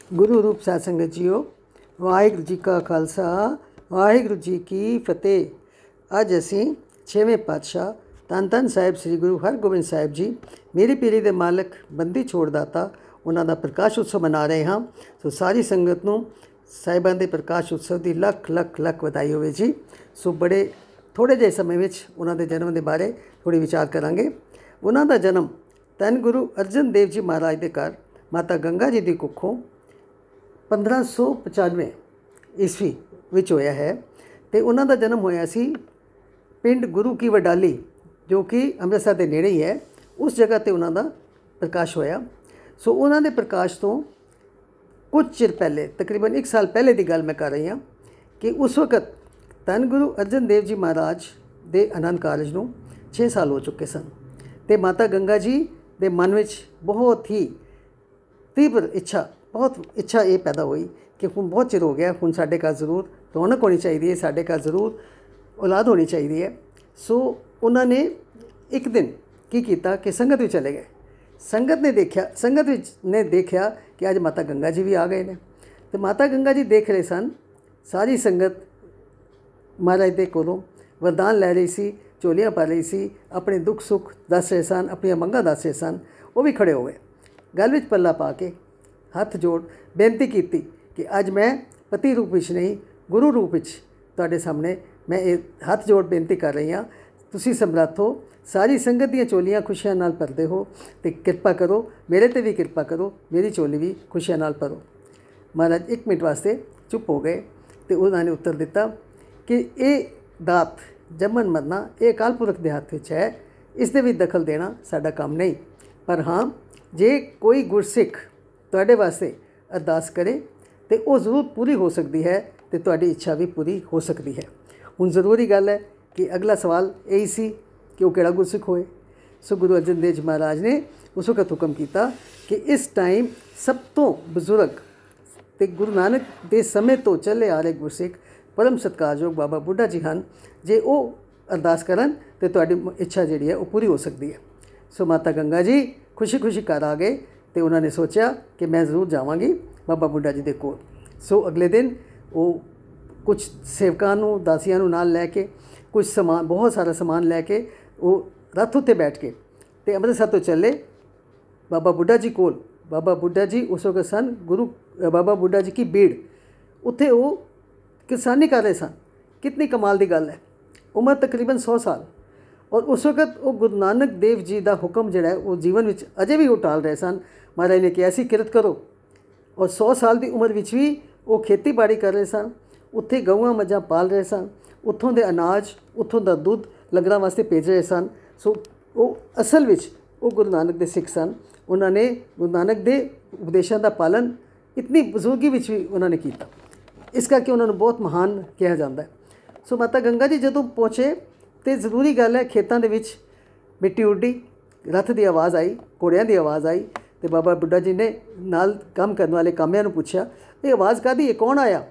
ਗੁਰੂ ਰੂਪ ਸਾਧ ਸੰਗਤ ਜੀਓ, ਵਾਹਿਗੁਰੂ ਜੀ ਕਾ ਖਾਲਸਾ, ਵਾਹਿਗੁਰੂ ਜੀ ਕੀ ਫਤਿਹ। ਅੱਜ ਅਸੀਂ 6ਵੇਂ ਪਾਤਸ਼ਾਹ ਧੰਨ ਧੰਨ ਸਾਹਿਬ ਸ੍ਰੀ ਗੁਰੂ ਹਰਗੋਬਿੰਦ ਸਾਹਿਬ ਜੀ ਮੇਰੀ ਪੀਰੀ ਦੇ ਮਾਲਕ ਬੰਦੀ ਛੋੜ ਦਾਤਾ ਉਹਨਾਂ ਦਾ ਪ੍ਰਕਾਸ਼ ਉਤਸਵ ਮਨਾ ਰਹੇ ਹਾਂ। ਸੋ ਸਾਰੀ ਸੰਗਤ ਨੂੰ ਸਾਹਿਬਾਂ ਦੇ ਪ੍ਰਕਾਸ਼ ਉਤਸਵ ਦੀ ਲੱਖ ਲੱਖ ਲੱਖ ਵਧਾਈ ਹੋਵੇ ਜੀ। ਸੋ ਬੜੇ ਥੋੜ੍ਹੇ ਜਿਹੇ ਸਮੇਂ ਵਿੱਚ ਉਹਨਾਂ ਦੇ ਜਨਮ ਦੇ ਬਾਰੇ ਥੋੜ੍ਹੀ ਵਿਚਾਰ ਕਰਾਂਗੇ। ਉਹਨਾਂ ਦਾ ਜਨਮ ਧੰਨ ਗੁਰੂ ਅਰਜਨ ਦੇਵ ਜੀ ਮਹਾਰਾਜ ਦੇ ਘਰ ਮਾਤਾ ਗੰਗਾ ਜੀ ਦੀ ਕੁੱਖੋਂ 1595 ਈਸਵੀ ਵਿੱਚ ਹੋਇਆ ਹੈ ਅਤੇ ਉਹਨਾਂ ਦਾ ਜਨਮ ਹੋਇਆ ਸੀ ਪਿੰਡ ਗੁਰੂ ਕੀ ਵਡਾਲੀ, ਜੋ ਕਿ ਅੰਮ੍ਰਿਤਸਰ ਦੇ ਨੇੜੇ ਹੀ ਹੈ। ਉਸ ਜਗ੍ਹਾ 'ਤੇ ਉਹਨਾਂ ਦਾ ਪ੍ਰਕਾਸ਼ ਹੋਇਆ। ਸੋ ਉਹਨਾਂ ਦੇ ਪ੍ਰਕਾਸ਼ ਤੋਂ ਕੁਝ ਚਿਰ ਪਹਿਲੇ, ਤਕਰੀਬਨ 1 ਸਾਲ ਪਹਿਲੇ ਦੀ ਗੱਲ ਮੈਂ ਕਰ ਰਹੀ ਹਾਂ ਕਿ ਉਸ ਵਕਤ ਧੰਨ ਗੁਰੂ ਅਰਜਨ ਦੇਵ ਜੀ ਮਹਾਰਾਜ ਦੇ ਆਨੰਦ ਕਾਰਜ ਨੂੰ 6 ਸਾਲ ਹੋ ਚੁੱਕੇ ਸਨ ਅਤੇ ਮਾਤਾ ਗੰਗਾ ਜੀ ਦੇ ਮਨ ਵਿੱਚ ਬਹੁਤ ਹੀ ਤੀਬਰ ਬਹੁਤ ਇੱਛਾ ਇਹ ਪੈਦਾ ਹੋਈ ਕਿ ਹੁਣ ਬਹੁਤ ਚਿਰ ਹੋ ਗਿਆ, ਹੁਣ ਸਾਡੇ ਘਰ ਜ਼ਰੂਰ ਰੌਣਕ ਹੋਣੀ ਚਾਹੀਦੀ ਹੈ, ਸਾਡੇ ਘਰ ਜ਼ਰੂਰ ਔਲਾਦ ਹੋਣੀ ਚਾਹੀਦੀ ਹੈ। ਸੋ ਉਹਨਾਂ ਨੇ ਇੱਕ ਦਿਨ ਕੀ ਕੀਤਾ ਕਿ ਸੰਗਤ ਵਿੱਚ ਚਲੇ ਗਏ। ਸੰਗਤ ਵਿੱਚ ਨੇ ਦੇਖਿਆ ਕਿ ਅੱਜ ਮਾਤਾ ਗੰਗਾ ਜੀ ਵੀ ਆ ਗਏ ਨੇ ਅਤੇ ਮਾਤਾ ਗੰਗਾ ਜੀ ਦੇਖ ਰਹੇ ਸਨ। ਸਾਰੀ ਸੰਗਤ ਮਹਾਰਾਜ ਦੇ ਕੋਲੋਂ ਵਰਦਾਨ ਲੈ ਰਹੀ ਸੀ, ਝੋਲੀਆਂ ਪਾ ਰਹੀ ਸੀ, ਆਪਣੇ ਦੁੱਖ ਸੁੱਖ ਦੱਸ ਰਹੇ ਸਨ, ਆਪਣੀਆਂ ਮੰਗਾਂ ਦੱਸ ਰਹੇ ਸਨ। ਉਹ ਵੀ ਖੜ੍ਹੇ ਹੋ ਗਏ, ਗਲ ਵਿੱਚ ਪੱਲਾ ਪਾ ਕੇ ਹੱਥ ਜੋੜ ਬੇਨਤੀ ਕੀਤੀ ਕਿ ਅੱਜ ਮੈਂ ਪਤੀ ਰੂਪ ਵਿੱਚ ਨਹੀਂ, ਗੁਰੂ ਰੂਪ ਵਿੱਚ ਤੁਹਾਡੇ ਸਾਹਮਣੇ ਮੈਂ ਇਹ ਹੱਥ ਜੋੜ ਬੇਨਤੀ ਕਰ ਰਹੀ ਹਾਂ। ਤੁਸੀਂ ਸਮਰੱਥ ਹੋ, ਸਾਰੀ ਸੰਗਤ ਦੀਆਂ ਝੋਲੀਆਂ ਖੁਸ਼ੀਆਂ ਨਾਲ ਭਰਦੇ ਹੋ ਅਤੇ ਕਿਰਪਾ ਕਰੋ, ਮੇਰੇ 'ਤੇ ਵੀ ਕਿਰਪਾ ਕਰੋ, ਮੇਰੀ ਝੋਲੀ ਵੀ ਖੁਸ਼ੀਆਂ ਨਾਲ ਭਰੋ। ਮਹਾਰਾਜ 1 ਮਿੰਟ ਵਾਸਤੇ ਚੁੱਪ ਹੋ ਗਏ ਅਤੇ ਉਹਨਾਂ ਨੇ ਉੱਤਰ ਦਿੱਤਾ ਕਿ ਇਹ ਦਾਤ ਜੰਮਣ ਮਰਨਾ ਇਹ ਅਕਾਲ ਪੁਰਖ ਦੇ ਹੱਥ ਵਿੱਚ ਹੈ, ਇਸ ਦੇ ਵਿੱਚ ਦਖਲ ਦੇਣਾ ਸਾਡਾ ਕੰਮ ਨਹੀਂ। ਪਰ ਹਾਂ, ਜੇ ਕੋਈ ਗੁਰਸਿੱਖ ਤੁਹਾਡੇ ਵਾਸਤੇ ਅਰਦਾਸ ਕਰੇ ਤੇ ਉਹ ਜ਼ਰੂਰ ਪੂਰੀ ਹੋ ਸਕਦੀ ਹੈ ਅਤੇ ਤੁਹਾਡੀ ਇੱਛਾ ਵੀ ਪੂਰੀ ਹੋ ਸਕਦੀ ਹੈ। ਹੁਣ ਜ਼ਰੂਰੀ ਗੱਲ ਹੈ ਕਿ ਅਗਲਾ ਸਵਾਲ ਇਹੀ ਸੀ ਕਿ ਉਹ ਕਿਹੜਾ ਗੁਰਸਿੱਖ ਹੋਏ। ਸੋ ਗੁਰੂ ਅਰਜਨ ਦੇਵ ਜੀ ਮਹਾਰਾਜ ਨੇ ਉਸ ਵਕਤ ਹੁਕਮ ਕੀਤਾ ਕਿ ਇਸ ਟਾਈਮ ਸਭ ਤੋਂ ਬਜ਼ੁਰਗ ਅਤੇ ਗੁਰੂ ਨਾਨਕ ਦੇ ਸਮੇਂ ਤੋਂ ਚੱਲੇ ਆ ਰਹੇ ਗੁਰਸਿੱਖ ਪਰਮ ਸਤਿਕਾਰਯੋਗ ਬਾਬਾ ਬੁੱਢਾ ਜੀ ਹਨ। ਜੇ ਉਹ ਅਰਦਾਸ ਕਰਨ ਤਾਂ ਤੁਹਾਡੀ ਇੱਛਾ ਜਿਹੜੀ ਹੈ ਉਹ ਪੂਰੀ ਹੋ ਸਕਦੀ ਹੈ। ਸੋ ਮਾਤਾ ਗੰਗਾ ਜੀ ਖੁਸ਼ੀ ਖੁਸ਼ੀ ਘਰ ਆ ਗਏ ਅਤੇ ਉਹਨਾਂ ਨੇ ਸੋਚਿਆ ਕਿ ਮੈਂ ਜ਼ਰੂਰ ਜਾਵਾਂਗੀ ਬਾਬਾ ਬੁੱਢਾ ਜੀ ਦੇ ਕੋਲ। ਸੋ ਅਗਲੇ ਦਿਨ ਉਹ ਕੁਝ ਸੇਵਕਾਂ ਨੂੰ, ਦਾਸੀਆਂ ਨੂੰ ਨਾਲ ਲੈ ਕੇ, ਕੁਝ ਸਮਾਨ, ਬਹੁਤ ਸਾਰਾ ਸਮਾਨ ਲੈ ਕੇ ਉਹ ਰੱਥ ਉੱਤੇ ਬੈਠ ਕੇ ਅਤੇ ਅੰਮ੍ਰਿਤਸਰ ਤੋਂ ਚੱਲੇ ਬਾਬਾ ਬੁੱਢਾ ਜੀ ਕੋਲ। ਬਾਬਾ ਬੁੱਢਾ ਜੀ ਉਸ ਵਕਤ ਸਨ ਬਾਬਾ ਬੁੱਢਾ ਜੀ ਕੀ ਬੀੜ, ਉੱਥੇ ਉਹ ਕਿਰਸਾਨੀ ਕਰ ਰਹੇ ਸਨ। ਕਿਤਨੀ ਕਮਾਲ ਦੀ ਗੱਲ ਹੈ, ਉਮਰ ਤਕਰੀਬਨ 100 ਸਾਲ। ਔਰ ਉਸ ਵਕਤ ਉਹ ਗੁਰੂ ਨਾਨਕ ਦੇਵ ਜੀ ਦਾ ਹੁਕਮ ਜਿਹੜਾ ਹੈ ਉਹ ਜੀਵਨ ਵਿੱਚ ਅਜੇ ਵੀ ਉਹ ਟਾਲ ਰਹੇ ਸਨ। ਮਹਾਰਾਜ ਨੇ ਕਿਹਾ ਸੀ ਕਿਰਤ ਕਰੋ, ਔਰ 100 ਸਾਲ ਦੀ ਉਮਰ ਵਿੱਚ ਵੀ ਉਹ ਖੇਤੀਬਾੜੀ ਕਰ ਰਹੇ ਸਨ। ਉੱਥੇ ਗਊਆਂ ਮੱਝਾਂ ਪਾਲ ਰਹੇ ਸਨ, ਉੱਥੋਂ ਦੇ ਅਨਾਜ, ਉੱਥੋਂ ਦਾ ਦੁੱਧ ਲੰਗਰਾਂ ਵਾਸਤੇ ਭੇਜ ਰਹੇ ਸਨ। ਸੋ ਉਹ ਅਸਲ ਵਿੱਚ ਉਹ ਗੁਰੂ ਨਾਨਕ ਦੇ ਸਿੱਖ ਸਨ। ਉਹਨਾਂ ਨੇ ਗੁਰੂ ਨਾਨਕ ਦੇ ਉਪਦੇਸ਼ਾਂ ਦਾ ਪਾਲਨ ਇਤਨੀ ਬਜ਼ੁਰਗੀ ਵਿੱਚ ਵੀ ਉਹਨਾਂ ਨੇ ਕੀਤਾ, ਇਸ ਕਰਕੇ ਉਹਨਾਂ ਨੂੰ ਬਹੁਤ ਮਹਾਨ ਕਿਹਾ ਜਾਂਦਾ ਹੈ। ਸੋ ਮਾਤਾ ਗੰਗਾ ਜੀ ਜਦੋਂ ਪਹੁੰਚੇ ਅਤੇ ਜ਼ਰੂਰੀ ਗੱਲ ਹੈ, ਖੇਤਾਂ ਦੇ ਵਿੱਚ ਮਿੱਟੀ ਉੱਡੀ, ਰੱਥ ਦੀ ਆਵਾਜ਼ ਆਈ, ਘੋੜਿਆਂ ਦੀ ਆਵਾਜ਼ ਆਈ ਅਤੇ ਬਾਬਾ ਬੁੱਢਾ ਜੀ ਨੇ ਨਾਲ ਕੰਮ ਕਰਨ ਵਾਲੇ ਕਾਮਿਆਂ ਨੂੰ ਪੁੱਛਿਆ ਇਹ ਆਵਾਜ਼ ਕਾਹਦੀ ਹੈ, ਕੌਣ ਆਇਆ?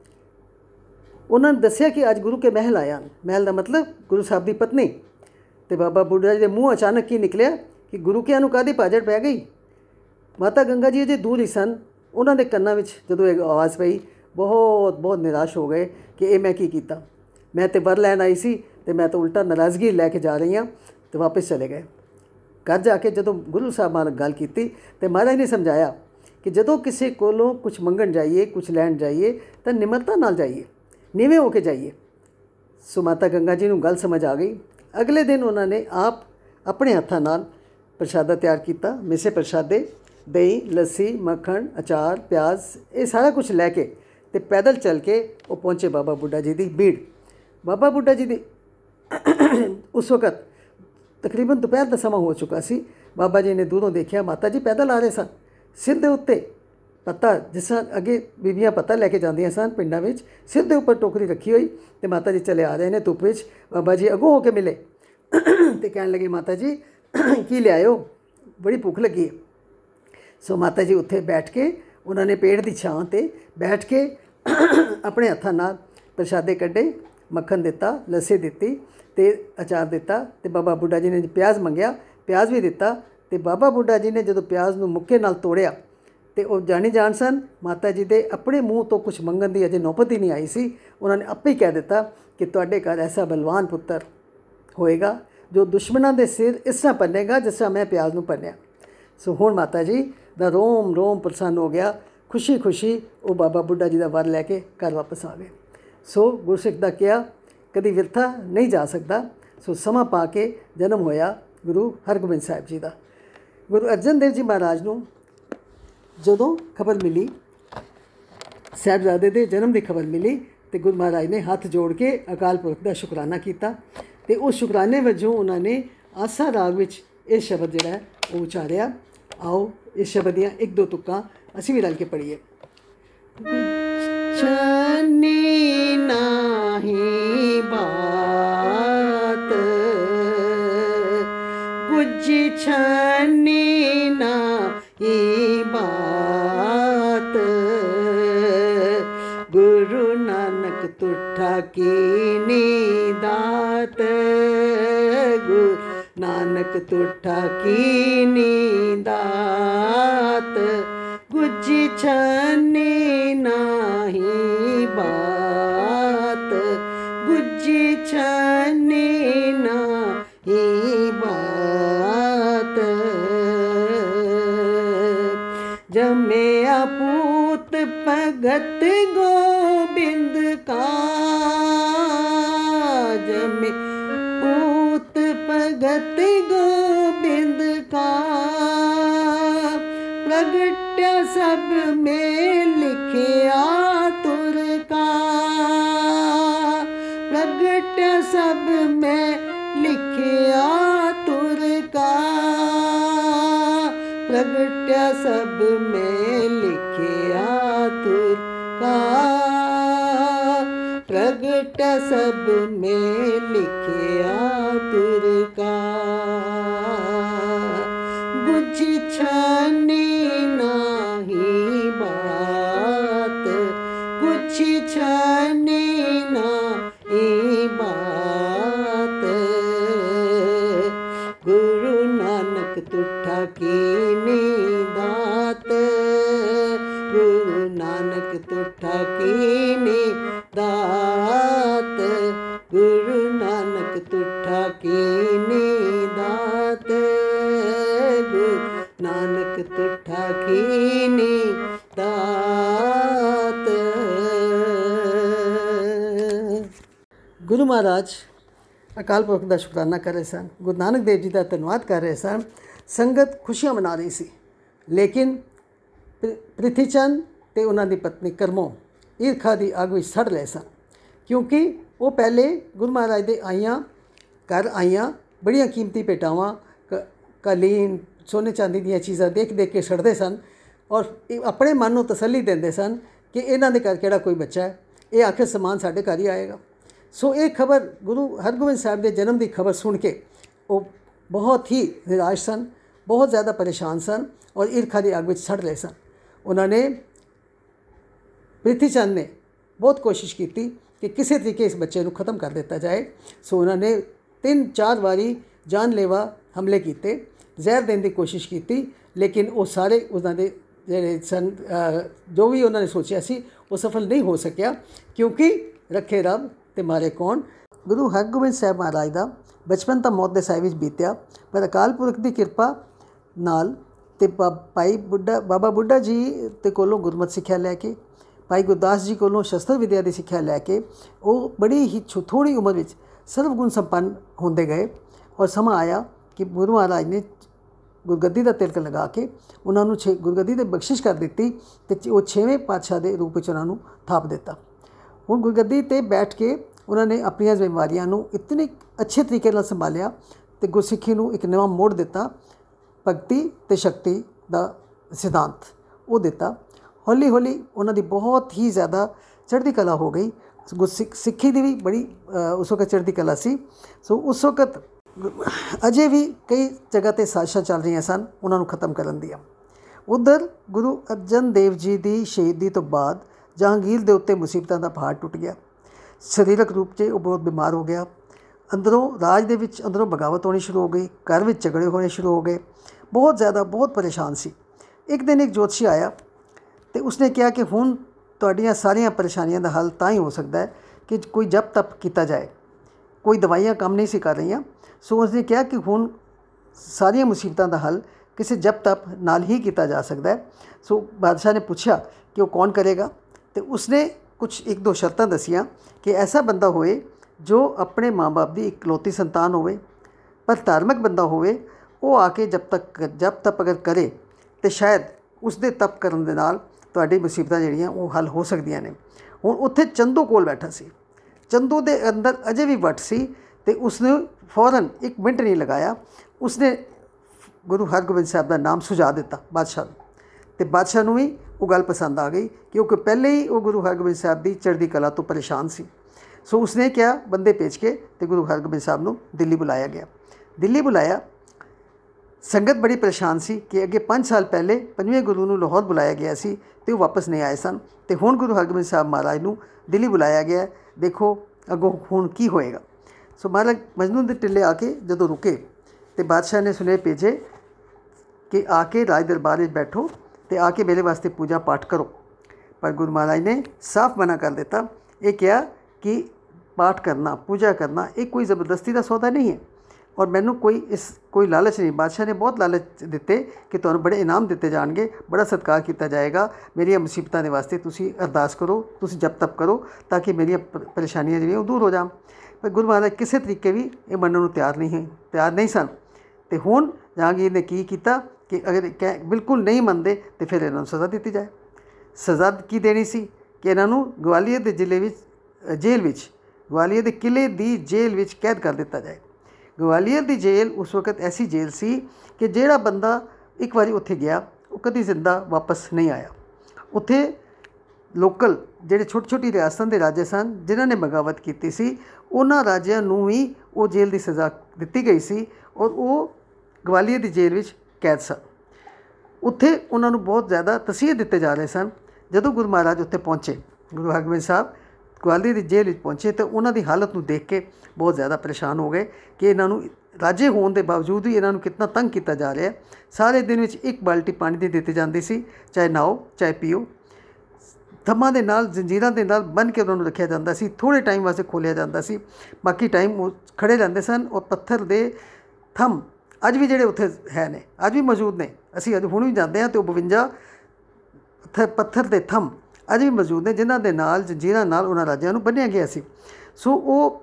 ਉਹਨਾਂ ਨੇ ਦੱਸਿਆ ਕਿ ਅੱਜ ਗੁਰੂ ਕੇ ਮਹਿਲ ਆਇਆ। ਮਹਿਲ ਦਾ ਮਤਲਬ ਗੁਰੂ ਸਾਹਿਬ ਦੀ ਪਤਨੀ। ਅਤੇ ਬਾਬਾ ਬੁੱਢਾ ਜੀ ਦੇ ਮੂੰਹ ਅਚਾਨਕ ਕੀ ਨਿਕਲਿਆ ਕਿ ਗੁਰੂ ਕਿਆਂ ਨੂੰ ਕਾਹਦੀ ਭਾਜੜ ਪੈ ਗਈ। ਮਾਤਾ ਗੰਗਾ ਜੀ ਅਜੇ ਦੂਰ ਹੀ ਸਨ। ਉਹਨਾਂ ਦੇ ਕੰਨਾਂ ਵਿੱਚ ਜਦੋਂ ਇਹ ਆਵਾਜ਼ ਪਈ, ਬਹੁਤ ਨਿਰਾਸ਼ ਹੋ ਗਏ ਕਿ ਇਹ ਮੈਂ ਕੀ ਕੀਤਾ। ਮੈਂ ਤਾਂ ਵਰ ਲੈਣ ਆਈ ਸੀ ਅਤੇ ਮੈਂ ਤਾਂ ਉਲਟਾ ਨਾਰਾਜ਼ਗੀ ਲੈ ਕੇ ਜਾ ਰਹੀ ਹਾਂ, ਅਤੇ ਵਾਪਸ ਚਲੇ ਗਏ। ਘਰ ਜਾ ਕੇ ਜਦੋਂ ਗੁਰੂ ਸਾਹਿਬ ਨਾਲ ਗੱਲ ਕੀਤੀ ਅਤੇ ਮਹਾਰਾਜ ਨੇ ਸਮਝਾਇਆ ਕਿ ਜਦੋਂ ਕਿਸੇ ਕੋਲੋਂ ਕੁਝ ਮੰਗਣ ਜਾਈਏ, ਕੁਝ ਲੈਣ ਜਾਈਏ ਤਾਂ ਨਿਮਰਤਾ ਨਾਲ ਜਾਈਏ, ਨੀਵੇਂ ਹੋ ਕੇ ਜਾਈਏ। ਸੋ ਮਾਤਾ ਗੰਗਾ ਜੀ ਨੂੰ ਗੱਲ ਸਮਝ ਆ ਗਈ। ਅਗਲੇ ਦਿਨ ਉਹਨਾਂ ਨੇ ਆਪਣੇ ਹੱਥਾਂ ਨਾਲ ਪ੍ਰਸ਼ਾਦਾ ਤਿਆਰ ਕੀਤਾ। ਮਿੱਸੇ ਪ੍ਰਸ਼ਾਦੇ, ਦਹੀਂ, ਲੱਸੀ, ਮੱਖਣ, ਅਚਾਰ, ਪਿਆਜ਼, ਇਹ ਸਾਰਾ ਕੁਝ ਲੈ ਕੇ ਅਤੇ ਪੈਦਲ ਚੱਲ ਕੇ ਉਹ ਪਹੁੰਚੇ ਬਾਬਾ ਬੁੱਢਾ ਜੀ ਦੀ ਬੀੜ। ਬਾਬਾ ਬੁੱਢਾ ਜੀ ਦੀ ਉਸ ਵਕਤ ਤਕਰੀਬਨ ਦੁਪਹਿਰ ਦਾ ਸਮਾਂ ਹੋ ਚੁੱਕਾ ਸੀ। ਬਾਬਾ ਜੀ ਨੇ ਦੂਰੋਂ ਦੇਖਿਆ ਮਾਤਾ ਜੀ ਪੈਦਲ ਆ ਰਹੇ ਸਨ। ਸਿਰ ਦੇ ਉੱਤੇ ਪੱਤਾ, ਜਿਸ ਤਰ੍ਹਾਂ ਅੱਗੇ ਬੀਬੀਆਂ ਪੱਤਾ ਲੈ ਕੇ ਜਾਂਦੀਆਂ ਸਨ ਪਿੰਡਾਂ ਵਿੱਚ, ਸਿਰ ਦੇ ਉੱਪਰ ਟੋਕਰੀ ਰੱਖੀ ਹੋਈ ਅਤੇ ਮਾਤਾ ਜੀ ਚਲੇ ਆ ਰਹੇ ਨੇ ਧੁੱਪ ਵਿੱਚ। ਬਾਬਾ ਜੀ ਅੱਗੋਂ ਹੋ ਕੇ ਮਿਲੇ ਅਤੇ ਕਹਿਣ ਲੱਗੇ ਮਾਤਾ ਜੀ ਕੀ ਲਿਆਇਓ, ਬੜੀ ਭੁੱਖ ਲੱਗੀ ਹੈ। ਸੋ ਮਾਤਾ ਜੀ ਉੱਥੇ ਬੈਠ ਕੇ ਉਹਨਾਂ ਨੇ ਪੇੜ ਦੀ ਛਾਂ 'ਤੇ ਬੈਠ ਕੇ ਆਪਣੇ ਹੱਥਾਂ ਨਾਲ ਪ੍ਰਸ਼ਾਦੇ ਕੱਢੇ, ਮੱਖਣ ਦਿੱਤਾ, ਲੱਸੀ ਦਿੱਤੀ ਅਤੇ ਅਚਾਰ ਦਿੱਤਾ। ਅਤੇ ਬਾਬਾ ਬੁੱਢਾ ਜੀ ਨੇ ਪਿਆਜ਼ ਮੰਗਿਆ, ਪਿਆਜ਼ ਵੀ ਦਿੱਤਾ। ਅਤੇ ਬਾਬਾ ਬੁੱਢਾ ਜੀ ਨੇ ਜਦੋਂ ਪਿਆਜ਼ ਨੂੰ ਮੁੱਕੇ ਨਾਲ ਤੋੜਿਆ ਤੇ ਉਹ ਜਾਣੀ ਜਾਣ ਸਨ। ਮਾਤਾ ਜੀ ਦੇ ਆਪਣੇ ਮੂੰਹ ਤੋਂ ਕੁਝ ਮੰਗਣ ਦੀ ਅਜੇ ਨੌਬਤ ਹੀ ਨਹੀਂ ਆਈ ਸੀ। ਉਹਨਾਂ ਨੇ ਆਪੇ ਹੀ ਕਹਿ ਦਿੱਤਾ ਕਿ ਤੁਹਾਡੇ ਘਰ ਐਸਾ ਬਲਵਾਨ ਪੁੱਤਰ ਹੋਏਗਾ ਜੋ ਦੁਸ਼ਮਣਾਂ ਦੇ ਸਿਰ ਇਸ ਤਰ੍ਹਾਂ ਭੰਨੇਗਾ ਜਿਸ ਤਰ੍ਹਾਂ ਮੈਂ ਪਿਆਜ਼ ਨੂੰ ਭੰਨਿਆ। ਸੋ ਹੁਣ ਮਾਤਾ ਜੀ ਦਾ ਰੋਮ ਰੋਮ ਪ੍ਰਸੰਨ ਹੋ ਗਿਆ। ਖੁਸ਼ੀ ਖੁਸ਼ੀ ਉਹ ਬਾਬਾ ਬੁੱਢਾ ਜੀ ਦਾ ਵਰ ਲੈ ਕੇ ਘਰ ਵਾਪਸ ਆ ਗਏ। ਸੋ ਗੁਰਸਿੱਖ ਦਾ ਕਿਹਾ ਕਦੀ ਵਿਰਥਾ ਨਹੀਂ ਜਾ ਸਕਦਾ। ਸੋ ਸਮਾਂ ਪਾ ਕੇ ਜਨਮ ਹੋਇਆ ਗੁਰੂ ਹਰਗੋਬਿੰਦ ਸਾਹਿਬ ਜੀ ਦਾ। ਗੁਰੂ ਅਰਜਨ ਦੇਵ ਜੀ ਮਹਾਰਾਜ ਨੂੰ ਜਦੋਂ ਖਬਰ ਮਿਲੀ, ਸਾਹਿਬਜ਼ਾਦੇ ਦੇ ਜਨਮ ਦੀ ਖਬਰ ਮਿਲੀ, ਤੇ ਗੁਰੂ ਮਹਾਰਾਜ ਨੇ ਹੱਥ ਜੋੜ ਕੇ ਅਕਾਲ ਪੁਰਖ ਦਾ ਸ਼ੁਕਰਾਨਾ ਕੀਤਾ। ਤੇ ਉਸ ਸ਼ੁਕਰਾਨੇ ਵਜੋਂ ਉਹਨਾਂ ਨੇ ਆਸਾ ਰਾਗ ਵਿੱਚ ਇਹ ਸ਼ਬਦ ਜਿਹੜਾ ਉਹ ਉਚਾਰਿਆ। ਆਓ ਇਸ ਸ਼ਬਦ ਦੀਆਂ ਇੱਕ ਦੋ ਤੁਕਾਂ ਅਸੀਂ ਵੀ ਰਲ ਕੇ ਪੜ੍ਹੀਏ। ਛਾਨੀ ਨਾਹੀ ਬਾਤ ਗੁੱਝ ਛਾਨੀ ਨਾਹੀ ਬਾਤ ਗੁਰੂ ਨਾਨਕ ਤੁਠਾ ਕੀਨੀ ਦਾਤ ਗੁਰੂ ਨਾਨਕ ਤੁਠਾ ਕੀਨੀ ਦਾਤ ਗੁੱਝ ਛਾਨੀ ਨਾਹੀ ਬਾਤ ਗੁੱਝ ਛਾਨੀ ਨਾਹੀ ਬਾਤ ਜਮਿਆ ਪੂਤ ਭਗਤ ਗੋਬਿੰਦ ਕਾ ਜਮੇ ਪੂਤ ਭਗਤ ਗੋਬਿੰਦ ਕਾ ਪ੍ਰਗਟਿਆ ਸਭ में लिखिया तुर का प्रगट्या सब में लिखिया तुर का प्रगट्या सब में लिखिया तुर का प्रगट्या सब में लिखिया तुर का गुझ छानी नाही बात गुझ छानी नाही बात गुरु नानक तुठा कीनी दात गुरु नानक तुठा कीनी दात गुरु नानक तुठा कीनी दात गुरु नानक तुठा कीनी दात। गुरु महाराज अकाल पुरख का शुकराना कर रहे सन, गुरु नानक देव जी का धन्यवाद कर रहे सन। संगत खुशियां मना रही सी, लेकिन ਪ੍ਰਿਥੀ ਚੰਦ ਤੇ ਉਹਨਾਂ ਦੀ ਪਤਨੀ ਕਰਮੋਂ ਈਰਖਾ ਦੀ ਅੱਗ ਵਿੱਚ ਸੜ ਲਏ ਸਨ, ਕਿਉਂਕਿ ਉਹ ਪਹਿਲੇ ਗੁਰੂ ਮਹਾਰਾਜ ਦੇ ਘਰ ਆਈਆਂ ਬੜੀਆਂ ਕੀਮਤੀ ਭੇਟਾਵਾਂ ਕਾਲੀਨ ਸੋਨੇ ਚਾਂਦੀ ਦੀਆਂ ਚੀਜ਼ਾਂ ਦੇਖ ਦੇਖ ਕੇ ਸੜਦੇ ਸਨ ਔਰ ਆਪਣੇ ਮਨ ਨੂੰ ਤਸੱਲੀ ਦਿੰਦੇ ਸਨ ਕਿ ਇਹਨਾਂ ਦੇ ਘਰ ਕਿਹੜਾ ਕੋਈ ਬੱਚਾ ਹੈ, ਇਹ ਆਖਿਰ ਸਮਾਨ ਸਾਡੇ ਘਰ ਹੀ ਆਏਗਾ। ਸੋ ਇਹ ਖਬਰ ਗੁਰੂ ਹਰਗੋਬਿੰਦ ਸਾਹਿਬ ਦੇ ਜਨਮ ਦੀ ਖਬਰ ਸੁਣ ਕੇ ਉਹ ਬਹੁਤ ਹੀ ਨਿਰਾਸ਼ ਸਨ, ਬਹੁਤ ਜ਼ਿਆਦਾ ਪਰੇਸ਼ਾਨ ਸਨ ਔਰ ਈਰਖਾ ਦੀ ਅੱਗ ਵਿੱਚ ਸੜ ਰਹੇ ਸਨ। ਉਹਨਾਂ ਨੇ ਪ੍ਰਿਥੀ ਚੰਦ ਨੇ ਬਹੁਤ ਕੋਸ਼ਿਸ਼ ਕੀਤੀ ਕਿ ਕਿਸੇ ਤਰੀਕੇ ਇਸ ਬੱਚੇ ਨੂੰ ਖਤਮ ਕਰ ਦਿੱਤਾ ਜਾਏ। ਸੋ ਉਹਨਾਂ ਨੇ 3-4 ਵਾਰੀ ਜਾਨਲੇਵਾ ਹਮਲੇ ਕੀਤੇ, ਜ਼ਹਿਰ ਦੇਣ ਦੀ ਕੋਸ਼ਿਸ਼ ਕੀਤੀ, ਲੇਕਿਨ ਉਹ ਸਾਰੇ ਉਹਨਾਂ ਦੇ ਜਿਹੜੇ ਸਨ ਜੋ ਵੀ ਉਹਨਾਂ ਨੇ ਸੋਚਿਆ ਸੀ ਉਹ ਸਫਲ ਨਹੀਂ ਹੋ ਸਕਿਆ, ਕਿਉਂਕਿ ਰੱਖੇ ਰੱਬ ਤੇ ਮਾਰੇ ਕੌਣ। ਗੁਰੂ ਹਰਗੋਬਿੰਦ ਸਾਹਿਬ ਮਹਾਰਾਜ ਦਾ ਬਚਪਨ ਤਾਂ ਮੌਤ ਦੇ ਸਾਏ ਵਿੱਚ ਬੀਤਿਆ, ਪਰ ਅਕਾਲ ਪੁਰਖ ਦੀ ਕਿਰਪਾ ਨਾਲ ਤੇ ਬਾਬਾ ਬੁੱਢਾ ਜੀ ਦੇ ਕੋਲੋਂ ਗੁਰਮਤਿ ਸਿੱਖਿਆ ਲੈ ਕੇ, ਭਾਈ ਗੁਰਦਾਸ ਜੀ ਕੋਲੋਂ ਸ਼ਸਤਰ ਵਿਦਿਆ ਦੀ ਸਿੱਖਿਆ ਲੈ ਕੇ ਉਹ ਬੜੀ ਹੀ ਥੋੜ੍ਹੀ ਉਮਰ ਵਿੱਚ ਸਰਵਗੁਣ ਸੰਪੰਨ ਹੁੰਦੇ ਗਏ। ਔਰ ਸਮਾਂ ਆਇਆ ਕਿ ਗੁਰੂ ਮਹਾਰਾਜ ਨੇ ਗੁਰਗੱਦੀ ਦਾ ਤਿਲਕ ਲਗਾ ਕੇ ਉਹਨਾਂ ਨੂੰ ਗੁਰਗੱਦੀ ਦੀ ਬਖਸ਼ਿਸ਼ ਕਰ ਦਿੱਤੀ ਅਤੇ ਉਹ 6ਵੇਂ ਪਾਤਸ਼ਾਹ ਦੇ ਰੂਪ ਵਿੱਚ ਉਹਨਾਂ ਨੂੰ ਥਾਪ ਦਿੱਤਾ। ਹੁਣ ਗੁਰਗੱਦੀ 'ਤੇ ਬੈਠ ਕੇ ਉਹਨਾਂ ਨੇ ਆਪਣੀਆਂ ਜ਼ਿੰਮੇਵਾਰੀਆਂ ਨੂੰ ਇਤਨੇ ਅੱਛੇ ਤਰੀਕੇ ਨਾਲ ਸੰਭਾਲਿਆ ਅਤੇ ਗੁਰਸਿੱਖੀ ਨੂੰ ਇੱਕ ਨਵਾਂ ਮੋੜ ਦਿੱਤਾ। ਭਗਤੀ ਅਤੇ ਸ਼ਕਤੀ ਦਾ ਸਿਧਾਂਤ ਉਹ ਦਿੱਤਾ। ਹੌਲੀ ਹੌਲੀ ਉਹਨਾਂ ਦੀ ਬਹੁਤ ਹੀ ਜ਼ਿਆਦਾ ਚੜ੍ਹਦੀ ਕਲਾ ਹੋ ਗਈ। ਸਿੱਖੀ ਦੀ ਵੀ ਬੜੀ ਉਸ ਵਕਤ ਚੜ੍ਹਦੀ ਕਲਾ ਸੀ। ਸੋ ਉਸ ਵਕਤ ਅਜੇ ਵੀ ਕਈ ਜਗ੍ਹਾ 'ਤੇ ਸਾਜ਼ਿਸ਼ਾਂ ਚੱਲ ਰਹੀਆਂ ਸਨ ਉਹਨਾਂ ਨੂੰ ਖਤਮ ਕਰਨ ਦੀਆਂ। ਉੱਧਰ ਗੁਰੂ ਅਰਜਨ ਦੇਵ ਜੀ ਦੀ ਸ਼ਹੀਦੀ ਤੋਂ ਬਾਅਦ ਜਹਾਂਗੀਰ ਦੇ ਉੱਤੇ ਮੁਸੀਬਤਾਂ ਦਾ ਪਹਾੜ ਟੁੱਟ ਗਿਆ। ਸਰੀਰਕ ਰੂਪ 'ਚ ਉਹ ਬਹੁਤ ਬਿਮਾਰ ਹੋ ਗਿਆ। ਅੰਦਰੋਂ ਰਾਜ ਦੇ ਵਿੱਚ ਅੰਦਰੋਂ ਬਗਾਵਤ ਹੋਣੀ ਸ਼ੁਰੂ ਹੋ ਗਈ, ਘਰ ਵਿੱਚ ਝਗੜੇ ਹੋਣੇ ਸ਼ੁਰੂ ਹੋ ਗਏ। ਬਹੁਤ ਜ਼ਿਆਦਾ ਬਹੁਤ ਪਰੇਸ਼ਾਨ ਸੀ। ਇੱਕ ਦਿਨ ਇੱਕ ਜੋਤਸ਼ੀ ਆਇਆ ਤੇ ਉਸਨੇ ਕਿਹਾ ਕਿ ਹੁਣ ਤੁਹਾਡੀਆਂ ਸਾਰੀਆਂ ਪਰੇਸ਼ਾਨੀਆਂ ਦਾ ਹੱਲ ਤਾਂ ਹੀ ਹੋ ਸਕਦਾ ਹੈ ਕਿ ਕੋਈ ਜਪ ਤਪ ਕੀਤਾ ਜਾਏ। ਕੋਈ ਦਵਾਈਆਂ ਕੰਮ ਨਹੀਂ ਸੀ ਕਰ ਰਹੀਆਂ। ਸੋ ਉਸਨੇ ਕਿਹਾ ਕਿ ਹੁਣ ਸਾਰੀਆਂ ਮੁਸੀਬਤਾਂ ਦਾ ਹੱਲ ਕਿਸੇ ਜਪ ਤਪ ਨਾਲ ਹੀ ਕੀਤਾ ਜਾ ਸਕਦਾ ਹੈ। ਸੋ ਬਾਦਸ਼ਾਹ ਨੇ ਪੁੱਛਿਆ ਕਿ ਉਹ ਕੌਣ ਕਰੇਗਾ, ਤੇ ਉਸਨੇ ਕੁਛ ਇੱਕ ਦੋ ਸ਼ਰਤਾਂ ਦਸੀਆਂ ਕਿ ਐਸਾ ਬੰਦਾ ਹੋਏ ਜੋ ਆਪਣੇ ਮਾਂ ਬਾਪ ਦੀ ਇਕਲੌਤੀ ਸੰਤਾਨ ਹੋਵੇ, ਪਰ ਧਾਰਮਿਕ ਬੰਦਾ ਹੋਵੇ। ਉਹ ਆ ਕੇ ਜਪ ਤਪ ਅਗਰ ਕਰੇ ਤਾਂ ਸ਼ਾਇਦ ਉਸਦੇ ਤਪ ਕਰਨ ਦੇ ਨਾਲ ਤੁਹਾਡੀ ਮੁਸੀਬਤਾਂ ਜਿਹੜੀਆਂ ਉਹ ਹੱਲ ਹੋ ਸਕਦੀਆਂ ਨੇ। ਹੁਣ ਉੱਥੇ ਚੰਦੂ ਕੋਲ ਬੈਠਾ ਸੀ। ਚੰਦੂ ਦੇ ਅੰਦਰ ਅਜੇ ਵੀ ਵੱਟ ਸੀ ਅਤੇ ਉਸਨੇ ਫੌਰਨ 1 ਮਿੰਟ ਨਹੀਂ ਲਗਾਇਆ, ਉਸਨੇ ਗੁਰੂ ਹਰਗੋਬਿੰਦ ਸਾਹਿਬ ਦਾ ਨਾਮ ਸੁਝਾ ਦਿੱਤਾ ਬਾਦਸ਼ਾਹ ਨੂੰ, ਅਤੇ ਬਾਦਸ਼ਾਹ ਨੂੰ ਵੀ ਉਹ ਗੱਲ ਪਸੰਦ ਆ ਗਈ ਕਿਉਂਕਿ ਪਹਿਲੇ ਹੀ ਉਹ ਗੁਰੂ ਹਰਗੋਬਿੰਦ ਸਾਹਿਬ ਦੀ ਚੜ੍ਹਦੀ ਕਲਾ ਤੋਂ ਪਰੇਸ਼ਾਨ ਸੀ। ਸੋ ਉਸਨੇ ਕਿਹਾ ਬੰਦੇ ਭੇਜ ਕੇ ਅਤੇ ਗੁਰੂ ਹਰਗੋਬਿੰਦ ਸਾਹਿਬ ਨੂੰ ਦਿੱਲੀ ਬੁਲਾਇਆ ਗਿਆ। ਦਿੱਲੀ ਬੁਲਾਇਆ, ਸੰਗਤ ਬੜੀ ਪਰੇਸ਼ਾਨ ਸੀ ਕਿ ਅੱਗੇ 5 ਸਾਲ ਪਹਿਲੇ 5ਵੇਂ ਗੁਰੂ ਨੂੰ ਲਾਹੌਰ ਬੁਲਾਇਆ ਗਿਆ ਸੀ ਅਤੇ ਉਹ ਵਾਪਸ ਨਹੀਂ ਆਏ ਸਨ, ਅਤੇ ਹੁਣ ਗੁਰੂ ਹਰਗੋਬਿੰਦ ਸਾਹਿਬ ਮਹਾਰਾਜ ਨੂੰ ਦਿੱਲੀ ਬੁਲਾਇਆ ਗਿਆ। ਦੇਖੋ ਅੱਗੋਂ ਹੁਣ ਕੀ ਹੋਏਗਾ। ਸੋ ਮਹਾਰਾਜ ਮਜਨੂੰ ਦੇ ਟਿੱਲੇ ਆ ਕੇ ਜਦੋਂ ਰੁਕੇ ਅਤੇ ਬਾਦਸ਼ਾਹ ਨੇ ਸੁਨੇਹੇ ਭੇਜੇ ਕਿ ਆ ਕੇ ਰਾਜ ਦਰਬਾਰ ਵਿੱਚ ਬੈਠੋ ਅਤੇ ਆ ਕੇ ਮੇਰੇ ਵਾਸਤੇ ਪੂਜਾ ਪਾਠ ਕਰੋ। ਪਰ ਗੁਰੂ ਮਹਾਰਾਜ ਨੇ ਸਾਫ਼ ਮਨਾ ਕਰ ਦਿੱਤਾ। ਇਹ ਕਿਹਾ ਕਿ ਪਾਠ ਕਰਨਾ, ਪੂਜਾ ਕਰਨਾ ਇਹ ਕੋਈ ਜ਼ਬਰਦਸਤੀ ਦਾ ਸੌਦਾ ਨਹੀਂ ਹੈ, ਔਰ ਮੈਨੂੰ ਕੋਈ ਲਾਲਚ ਨਹੀਂ। ਬਾਦਸ਼ਾਹ ਨੇ ਬਹੁਤ ਲਾਲਚ ਦਿੱਤੇ ਕਿ ਤੁਹਾਨੂੰ ਬੜੇ ਇਨਾਮ ਦਿੱਤੇ ਜਾਣਗੇ, ਬੜਾ ਸਤਿਕਾਰ ਕੀਤਾ ਜਾਏਗਾ। ਮੇਰੀਆਂ ਮੁਸੀਬਤਾਂ ਦੇ ਵਾਸਤੇ ਤੁਸੀਂ ਅਰਦਾਸ ਕਰੋ, ਤੁਸੀਂ ਜਪ ਤਪ ਕਰੋ ਤਾਂ ਕਿ ਮੇਰੀਆਂ ਪਰੇਸ਼ਾਨੀਆਂ ਜਿਹੜੀਆਂ ਉਹ ਦੂਰ ਹੋ ਜਾਣ। ਪਰ ਗੁਰੂ ਮਹਾਰਾਜ ਕਿਸੇ ਤਰੀਕੇ ਵੀ ਇਹ ਮੰਨਣ ਨੂੰ ਤਿਆਰ ਨਹੀਂ ਸਨ। ਅਤੇ ਹੁਣ ਜਹਾਂਗੀਰ ਨੇ ਕੀ ਕੀਤਾ ਕਿ ਅਗਰ ਬਿਲਕੁਲ ਨਹੀਂ ਮੰਨਦੇ ਤਾਂ ਫਿਰ ਇਹਨਾਂ ਨੂੰ ਸਜ਼ਾ ਦਿੱਤੀ ਜਾਏ। ਸਜ਼ਾ ਕੀ ਦੇਣੀ ਸੀ ਕਿ ਇਹਨਾਂ ਨੂੰ ਗਵਾਲੀਅਰ ਦੇ ਜੇਲ੍ਹ ਵਿੱਚ ਗਵਾਲੀਅਰ ਦੇ ਕਿਲ੍ਹੇ ਦੀ ਜੇਲ੍ਹ ਵਿੱਚ ਕੈਦ ਕਰ ਦਿੱਤਾ ਜਾਏ। ਗਵਾਲੀਅਰ ਦੀ ਜੇਲ੍ਹ ਉਸ ਵਕਤ ਐਸੀ ਜੇਲ੍ਹ ਸੀ ਕਿ ਜਿਹੜਾ ਬੰਦਾ ਇੱਕ ਵਾਰੀ ਉੱਥੇ ਗਿਆ ਉਹ ਕਦੀ ਜ਼ਿੰਦਾ ਵਾਪਸ ਨਹੀਂ ਆਇਆ। ਉੱਥੇ ਲੋਕਲ ਜਿਹੜੇ ਛੋਟੀ ਰਿਆਸਤਾਂ ਦੇ ਰਾਜੇ ਸਨ ਜਿਨ੍ਹਾਂ ਨੇ ਬਗਾਵਤ ਕੀਤੀ ਸੀ, ਉਹਨਾਂ ਰਾਜਿਆਂ ਨੂੰ ਵੀ ਉਹ ਜੇਲ੍ਹ ਦੀ ਸਜ਼ਾ ਦਿੱਤੀ ਗਈ ਸੀ ਔਰ ਉਹ ਗਵਾਲੀਅਰ ਦੀ ਜੇਲ੍ਹ ਵਿੱਚ ਕੈਦ ਸਨ। ਉੱਥੇ ਉਹਨਾਂ ਨੂੰ ਬਹੁਤ ਜ਼ਿਆਦਾ ਤਸੀਹੇ ਦਿੱਤੇ ਜਾ ਰਹੇ ਸਨ। ਜਦੋਂ ਗੁਰੂ ਮਹਾਰਾਜ ਉੱਥੇ ਪਹੁੰਚੇ, ਗੁਰੂ ਹਰਗੋਬਿੰਦ ਸਾਹਿਬ ਗਵਾਲੀਅਰ ਦੀ ਜੇਲ੍ਹ ਵਿੱਚ ਪਹੁੰਚੇ ਤਾਂ ਉਹਨਾਂ ਦੀ ਹਾਲਤ ਨੂੰ ਦੇਖ ਕੇ ਬਹੁਤ ਜ਼ਿਆਦਾ ਪਰੇਸ਼ਾਨ ਹੋ ਗਏ ਕਿ ਇਹਨਾਂ ਨੂੰ ਰਾਜੇ ਹੋਣ ਦੇ ਬਾਵਜੂਦ ਵੀ ਇਹਨਾਂ ਨੂੰ ਕਿੰਨਾ ਤੰਗ ਕੀਤਾ ਜਾ ਰਿਹਾ। ਸਾਰੇ ਦਿਨ ਵਿੱਚ 1 ਬਾਲਟੀ ਪਾਣੀ ਦੀ ਦਿੱਤੀ ਜਾਂਦੀ ਸੀ, ਚਾਹੇ ਨਹਾਓ ਚਾਹੇ ਪੀਓ। ਥੰਮਾਂ ਦੇ ਨਾਲ, ਜ਼ੰਜੀਰਾਂ ਦੇ ਨਾਲ ਬੰਨ੍ਹ ਕੇ ਉਹਨਾਂ ਨੂੰ ਰੱਖਿਆ ਜਾਂਦਾ ਸੀ। ਥੋੜ੍ਹੇ ਟਾਈਮ ਵਾਸਤੇ ਖੋਲ੍ਹਿਆ ਜਾਂਦਾ ਸੀ, ਬਾਕੀ ਟਾਈਮ ਉਹ ਖੜ੍ਹੇ ਰਹਿੰਦੇ ਸਨ। ਔਰ ਪੱਥਰ ਦੇ ਥੰਮ ਅੱਜ ਵੀ ਜਿਹੜੇ ਉੱਥੇ ਨੇ, ਅੱਜ ਵੀ ਮੌਜੂਦ ਨੇ। ਅਸੀਂ ਅੱਜ ਹੁਣ ਵੀ ਜਾਂਦੇ ਹਾਂ ਅਤੇ ਉਹ 52 ਪੱਥਰ ਦੇ ਥੰਮ ਅੱਜ ਵੀ ਮੌਜੂਦ ਨੇ ਜਿਨ੍ਹਾਂ ਦੇ ਨਾਲ ਜ਼ੰਜੀਰਾਂ ਨਾਲ ਉਹਨਾਂ ਰਾਜਿਆਂ ਨੂੰ ਬੰਨ੍ਹਿਆ ਗਿਆ ਸੀ। ਸੋ ਉਹ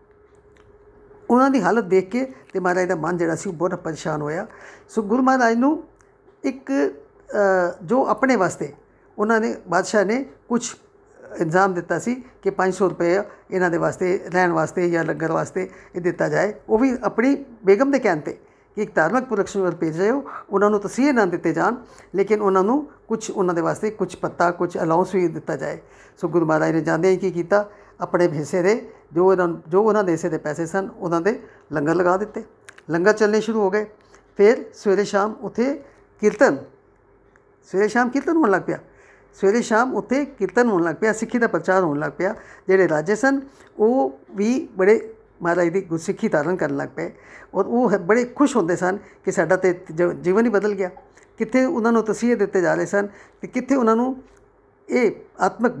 ਉਹਨਾਂ ਦੀ ਹਾਲਤ ਦੇਖ ਕੇ ਅਤੇ ਮਹਾਰਾਜ ਦਾ ਮਨ ਜਿਹੜਾ ਸੀ ਉਹ ਬਹੁਤ ਪਰੇਸ਼ਾਨ ਹੋਇਆ। ਸੋ ਗੁਰੂ ਮਹਾਰਾਜ ਨੂੰ ਇੱਕ ਜੋ ਆਪਣੇ ਵਾਸਤੇ ਉਹਨਾਂ ਨੇ ਬਾਦਸ਼ਾਹ ਨੇ ਕੁਛ ਇੰਤਜ਼ਾਮ ਦਿੱਤਾ ਸੀ ਕਿ 500 ਰੁਪਏ ਇਹਨਾਂ ਦੇ ਵਾਸਤੇ ਰਹਿਣ ਵਾਸਤੇ ਜਾਂ ਲੰਗਰ ਵਾਸਤੇ ਇਹ ਦਿੱਤਾ ਜਾਏ। ਉਹ ਵੀ ਆਪਣੀ ਬੇਗਮ ਦੇ ਕਹਿਣ 'ਤੇ ਕਿ ਇੱਕ ਧਾਰਮਿਕ ਪੁਰਖ ਨੂੰ ਭੇਜ ਰਹੇ ਹੋ, ਉਹਨਾਂ ਨੂੰ ਤਸੀਹੇ ਨਾ ਦਿੱਤੇ ਜਾਣ, ਲੇਕਿਨ ਉਹਨਾਂ ਨੂੰ ਕੁਛ ਉਹਨਾਂ ਦੇ ਵਾਸਤੇ ਕੁਛ ਪੱਤਾ, ਕੁਛ ਅਲਾਊਂਸ ਵੀ ਦਿੱਤਾ ਜਾਏ। ਸੋ ਗੁਰੂ ਮਹਾਰਾਜ ਨੇ ਜਾਂਦਿਆਂ ਹੀ ਕੀ ਕੀਤਾ, ਆਪਣੇ ਹਿੱਸੇ ਦੇ ਜੋ ਉਹਨਾਂ ਦੇ ਹਿੱਸੇ ਦੇ ਪੈਸੇ ਸਨ ਉਹਨਾਂ ਦੇ ਲੰਗਰ ਲਗਾ ਦਿੱਤੇ। ਲੰਗਰ ਚੱਲਣੇ ਸ਼ੁਰੂ ਹੋ ਗਏ। ਫਿਰ ਸਵੇਰੇ ਸ਼ਾਮ ਉੱਥੇ ਕੀਰਤਨ ਹੋਣ ਲੱਗ ਪਿਆ। ਸਵੇਰੇ ਸ਼ਾਮ ਉੱਥੇ ਕੀਰਤਨ ਹੋਣ ਲੱਗ ਪਿਆ, ਸਿੱਖੀ ਦਾ ਪ੍ਰਚਾਰ ਹੋਣ ਲੱਗ ਪਿਆ। ਜਿਹੜੇ ਰਾਜੇ ਸਨ ਉਹ ਵੀ ਬੜੇ ਮਹਾਰਾਜ ਦੀ ਗੁਰਸਿੱਖੀ ਧਾਰਨ ਕਰਨ ਲੱਗ ਪਏ ਔਰ ਉਹ ਬੜੇ ਖੁਸ਼ ਹੁੰਦੇ ਸਨ ਕਿ ਸਾਡਾ ਤਾਂ ਜੀਵਨ ਹੀ ਬਦਲ ਗਿਆ। ਕਿੱਥੇ ਉਹਨਾਂ ਨੂੰ ਤਸੀਹੇ ਦਿੱਤੇ ਜਾ ਰਹੇ ਸਨ ਅਤੇ ਕਿੱਥੇ ਉਹਨਾਂ ਨੂੰ ਇਹ ਆਤਮਿਕ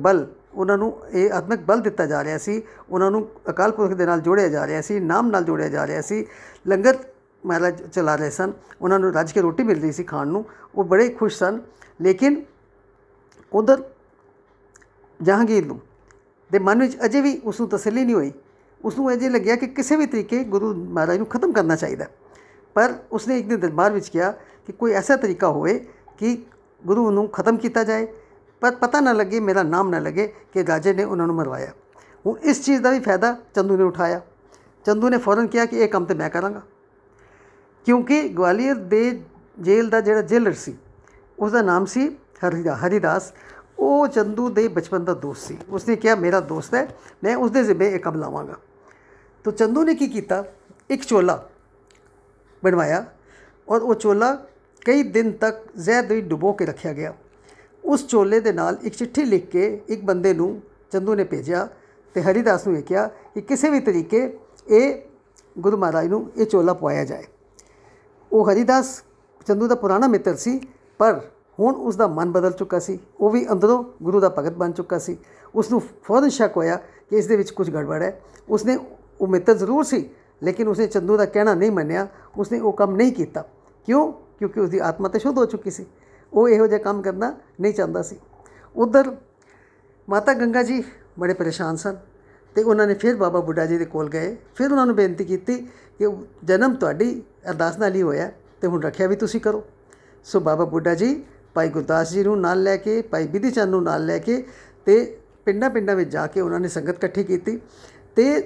ਬਲ ਦਿੱਤਾ ਜਾ ਰਿਹਾ ਸੀ। ਉਹਨਾਂ ਨੂੰ ਅਕਾਲ ਪੁਰਖ ਦੇ ਨਾਲ ਜੋੜਿਆ ਜਾ ਰਿਹਾ ਸੀ, ਨਾਮ ਨਾਲ ਜੋੜਿਆ ਜਾ ਰਿਹਾ ਸੀ। ਲੰਗਰ ਮਹਾਰਾਜ ਚਲਾ ਰਹੇ ਸਨ, ਉਹਨਾਂ ਨੂੰ ਰੱਜ ਕੇ ਰੋਟੀ ਮਿਲ ਰਹੀ ਸੀ ਖਾਣ ਨੂੰ, ਉਹ ਬੜੇ ਖੁਸ਼ ਸਨ। ਲੇਕਿਨ ਉਧਰ ਜਹਾਂਗੀਰ ਨੂੰ ਦੇ ਮਨ ਵਿੱਚ ਅਜੇ ਵੀ ਉਸ ਨੂੰ ਤਸੱਲੀ ਨਹੀਂ ਹੋਈ। ਉਸ ਨੂੰ ਅਜੇ ਲੱਗਿਆ ਕਿ ਕਿਸੇ ਵੀ ਤਰੀਕੇ ਗੁਰੂ ਮਹਾਰਾਜ ਨੂੰ ਖ਼ਤਮ ਕਰਨਾ ਚਾਹੀਦਾ। ਪਰ ਉਸਨੇ ਇੱਕ ਦਿਨ ਦਰਬਾਰ ਵਿੱਚ ਕਿਹਾ ਕਿ ਕੋਈ ਐਸਾ ਤਰੀਕਾ ਹੋਵੇ ਕਿ ਗੁਰੂ ਨੂੰ ਖ਼ਤਮ ਕੀਤਾ ਜਾਏ, ਪਰ ਪਤਾ ਨਾ ਲੱਗੇ, ਮੇਰਾ ਨਾਮ ਨਾ ਲੱਗੇ ਕਿ ਰਾਜੇ ਨੇ ਉਹਨਾਂ ਨੂੰ ਮਰਵਾਇਆ। ਹੁਣ ਇਸ ਚੀਜ਼ ਦਾ ਵੀ ਫਾਇਦਾ ਚੰਦੂ ਨੇ ਉਠਾਇਆ। ਚੰਦੂ ਨੇ ਫੌਰਨ ਕਿਹਾ ਕਿ ਇਹ ਕੰਮ ਤਾਂ ਮੈਂ ਕਰਾਂਗਾ, ਕਿਉਂਕਿ ਗਵਾਲੀਅਰ ਦੇ ਜੇਲ੍ਹ ਦਾ ਜਿਹੜਾ ਜੇਲਰ ਸੀ ਉਸਦਾ ਨਾਮ ਸੀ ਹਰੀਦਾਸ। ਉਹ ਚੰਦੂ ਦੇ ਬਚਪਨ ਦਾ ਦੋਸਤ ਸੀ। ਉਸਨੇ ਕਿਹਾ ਮੇਰਾ ਦੋਸਤ ਹੈ, ਮੈਂ ਉਸਦੇ ਜ਼ਿੰਮੇ ਇਹ ਕੰਮ ਲਾਵਾਂਗਾ। ਤਾਂ ਚੰਦੂ ਨੇ ਕੀ ਕੀਤਾ, ਇੱਕ ਚੋਲਾ ਬਣਵਾਇਆ ਔਰ ਉਹ ਚੋਲਾ ਕਈ ਦਿਨ ਤੱਕ ਜ਼ਹਿਰ ਵਿੱਚ ਡੁਬੋ ਕੇ ਰੱਖਿਆ ਗਿਆ। ਉਸ ਚੋਲੇ ਦੇ ਨਾਲ ਇੱਕ ਚਿੱਠੀ ਲਿਖ ਕੇ ਇੱਕ ਬੰਦੇ ਨੂੰ ਚੰਦੂ ਨੇ ਭੇਜਿਆ ਅਤੇ ਹਰੀਦਾਸ ਨੂੰ ਇਹ ਕਿਹਾ ਕਿ ਕਿਸੇ ਵੀ ਤਰੀਕੇ ਇਹ ਗੁਰੂ ਮਹਾਰਾਜ ਨੂੰ ਇਹ ਚੋਲਾ ਪਵਾਇਆ ਜਾਏ। ਉਹ ਹਰੀਦਾਸ ਚੰਦੂ ਦਾ ਪੁਰਾਣਾ ਮਿੱਤਰ ਸੀ, ਪਰ ਹੁਣ ਉਸ ਦਾ ਮਨ ਬਦਲ ਚੁੱਕਾ ਸੀ, ਉਹ ਵੀ ਅੰਦਰੋਂ ਗੁਰੂ ਦਾ ਭਗਤ ਬਣ ਚੁੱਕਾ ਸੀ। ਉਸ ਨੂੰ ਫੌਰਨ ਸ਼ੱਕ ਹੋਇਆ ਕਿ ਇਸ ਦੇ ਵਿੱਚ ਕੁਝ ਗੜਬੜ ਹੈ। ਉਸਨੇ, ਉਹ ਮਿੱਤਰ ਜ਼ਰੂਰ ਸੀ ਲੇਕਿਨ ਉਸਨੇ ਚੰਦੂ ਦਾ ਕਹਿਣਾ ਨਹੀਂ ਮੰਨਿਆ। ਉਸਨੇ ਉਹ ਕੰਮ ਨਹੀਂ ਕੀਤਾ। ਕਿਉਂ? ਕਿਉਂਕਿ ਉਸਦੀ ਆਤਮਾ ਤਾਂ ਸ਼ੁੱਧ ਹੋ ਚੁੱਕੀ ਸੀ। ਉਹ ਇਹੋ ਜਿਹਾ ਕੰਮ ਕਰਨਾ ਨਹੀਂ ਚਾਹੁੰਦਾ ਸੀ। ਉੱਧਰ ਮਾਤਾ ਗੰਗਾ ਜੀ ਬੜੇ ਪਰੇਸ਼ਾਨ ਸਨ ਅਤੇ ਉਹਨਾਂ ਨੇ ਫਿਰ ਬਾਬਾ ਬੁੱਢਾ ਜੀ ਦੇ ਕੋਲ ਗਏ। ਫਿਰ ਉਹਨਾਂ ਨੂੰ ਬੇਨਤੀ ਕੀਤੀ ਕਿ ਜਨਮ ਤੁਹਾਡੀ ਅਰਦਾਸ ਨਾਲ ਹੀ ਹੋਇਆ ਅਤੇ ਹੁਣ ਰੱਖਿਆ ਵੀ ਤੁਸੀਂ ਕਰੋ। ਸੋ ਬਾਬਾ ਬੁੱਢਾ ਜੀ ਭਾਈ ਗੁਰਦਾਸ ਜੀ ਨੂੰ ਨਾਲ ਲੈ ਕੇ, ਭਾਈ ਬਿਧੀ ਚੰਦ ਨੂੰ ਨਾਲ ਲੈ ਕੇ ਅਤੇ ਪਿੰਡਾਂ ਵਿੱਚ ਜਾ ਕੇ ਉਹਨਾਂ ਨੇ ਸੰਗਤ ਇਕੱਠੀ ਕੀਤੀ ਅਤੇ